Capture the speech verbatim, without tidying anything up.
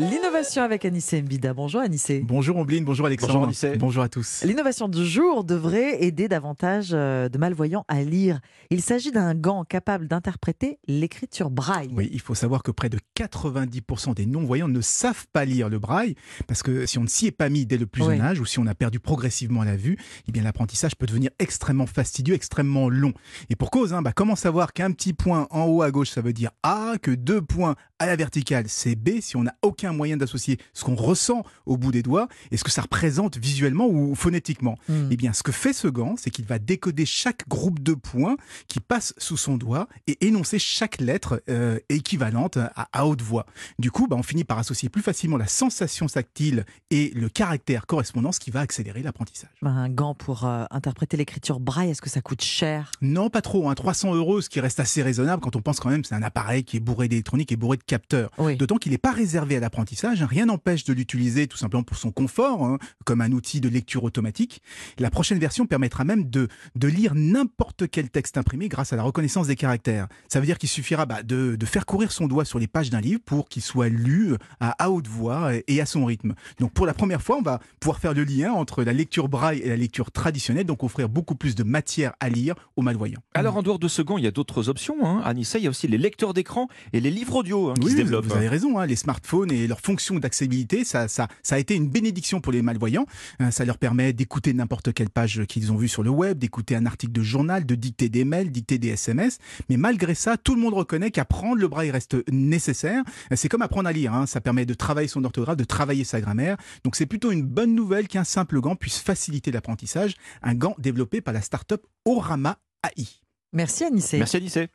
L'innovation avec Anissé Mbida. Bonjour Anissé. Bonjour Ombline, bonjour Alexandre. Bonjour Anissé. Bonjour à tous. L'innovation du jour devrait aider davantage euh, de malvoyants à lire. Il s'agit d'un gant capable d'interpréter l'écriture braille. Oui, il faut savoir que près de quatre-vingt-dix pour cent des non-voyants ne savent pas lire le braille, parce que si on ne s'y est pas mis dès le plus Oui. jeune âge, ou si on a perdu progressivement la vue, eh bien l'apprentissage peut devenir extrêmement fastidieux, extrêmement long. Et pour cause, hein, bah, comment savoir qu'un petit point en haut à gauche, ça veut dire A, que deux points à la verticale, c'est B, si on n'a aucun moyen d'associer ce qu'on ressent au bout des doigts et ce que ça représente visuellement ou phonétiquement. Hmm. Eh bien, ce que fait ce gant, c'est qu'il va décoder chaque groupe de points qui passe sous son doigt et énoncer chaque lettre euh, équivalente à, à haute voix. Du coup, bah, on finit par associer plus facilement la sensation tactile et le caractère correspondant, ce qui va accélérer l'apprentissage. Un gant pour euh, interpréter l'écriture braille, est-ce que ça coûte cher? Non, pas trop, hein, trois cents euros, ce qui reste assez raisonnable quand on pense quand même que c'est un appareil qui est bourré d'électronique et bourré de capteurs. Oui. D'autant qu'il n'est pas réservé à l'apprentissage, hein, rien n'empêche de l'utiliser tout simplement pour son confort, hein, comme un outil de lecture automatique. La prochaine version permettra même de, de lire n'importe quel texte imprimé grâce à la reconnaissance des caractères. Ça veut dire qu'il suffira bah, de, de faire courir son doigt sur les pages d'un livre pour qu'il soit lu à, à haute voix et à son rythme. Donc pour la première fois, on va pouvoir faire le lien entre la lecture braille et la lecture traditionnelle, donc offrir beaucoup plus de matière à lire aux malvoyants. Alors en dehors de ce gant, il y a d'autres options. Hein. Anissa, il y a aussi les lecteurs d'écran et les livres audio hein, qui Oui, se vous- développent. vous avez raison, hein, les smartphones et leurs fonctions d'accessibilité, ça, ça, ça a été une bénédiction pour les malvoyants. Euh, ça leur permet d'écouter n'importe quelle page qu'ils ont vue sur le web, d'écouter un article de journal, de dicter des mails, dicter des S M S. Mais malgré ça, tout le monde reconnaît qu'apprendre le braille reste nécessaire. Euh, C'est comme apprendre à lire, hein, ça permet de travailler son orthographe, de travailler sa grammaire. Donc c'est plutôt une bonne nouvelle qu'un simple gant puisse faciliter l'apprentissage. Un gant développé par la start-up Orama A I. Merci Anissé. Merci Anissé.